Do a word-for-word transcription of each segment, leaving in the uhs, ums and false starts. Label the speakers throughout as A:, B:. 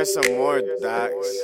A: get some more Dax.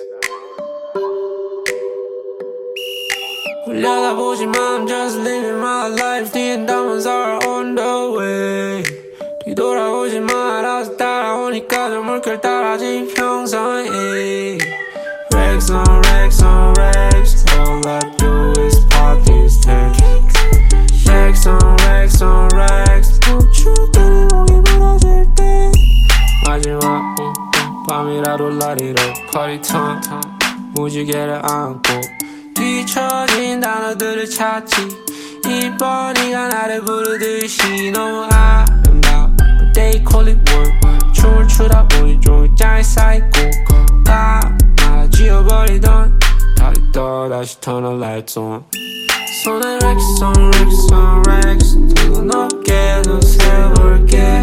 B: 올려다보지만 I'm just living my life. The diamonds are on the way. 뒤돌아보지 말아서 따라오니까 저 물결 따라진 평상에 Racks on racks on racks. All I do is pop these tags. Racks on racks on racks. 우측에 목이 부러질 때 마지막 밤이라도 라리로 party time. 무지개를 안고 뒤처진 단어들을 찾지. 이번 네가 나를 부르듯이 너무 아름다워. But they call it work. 춤을 추다 보니 종일 짱이 쌓이고 밤마다 지워버리던 다리 떠 다시 turn the lights on. 손에 racks on racks on racks. 더 높게 더 세볼게.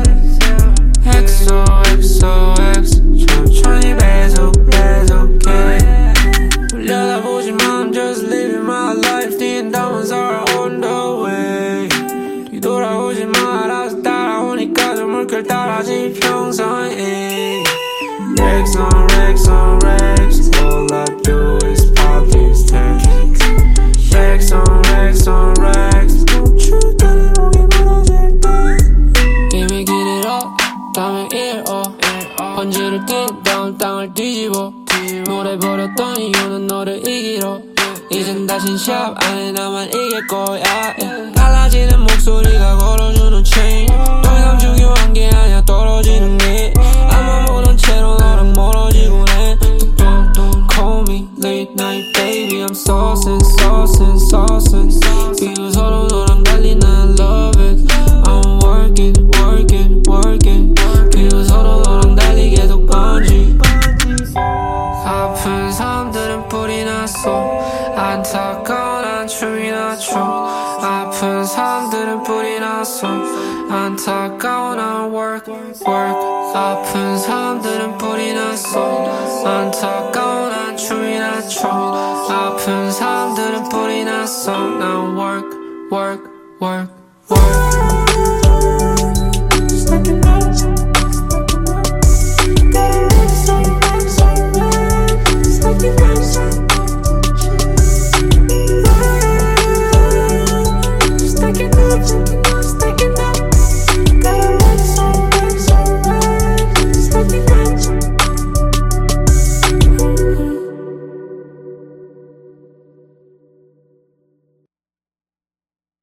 B: 엑소엑소엑스 천천히 배속 배속해. 올려다보지만 I'm just living my life. The diamonds are on the way. 뒤돌아오지 말아서 따라오니까 저 물결 따라진 평상에 Racks on racks on racks. All I do is pop these tags. Racks on racks on racks. 우측에 목이 부러질 때 Give me get it up 다음에 ear up. 번지를 뛴 다음 땅을 뒤집어 노래버렸던 이유는 너를 이기러. 이젠 다신 샵 안에 나만 이길 거야. yeah. 달라지는 목소리가 걸어주는 chain. 더 이상 중요한 게 아니야 떨어지는 게. 아마 모른 채로 너랑 멀어지곤 해. Don't call me late night baby. I'm saucing saucing saucing. 그리고 서로 너랑 달리 난 love it. I'm working working working. 그리고 서로 너랑 달리 계속 번지. 아픈 사람들은 뿌리 났어. 안타까운 한춤이 나죠. 아픈 사람들은 뿌리 났어. 안타까운 한 work work. 아픈 사람들은 뿌리 났어. 안타까운 한춤이 나죠. 아픈 사람들은 뿌리 났어. 난 work work work work.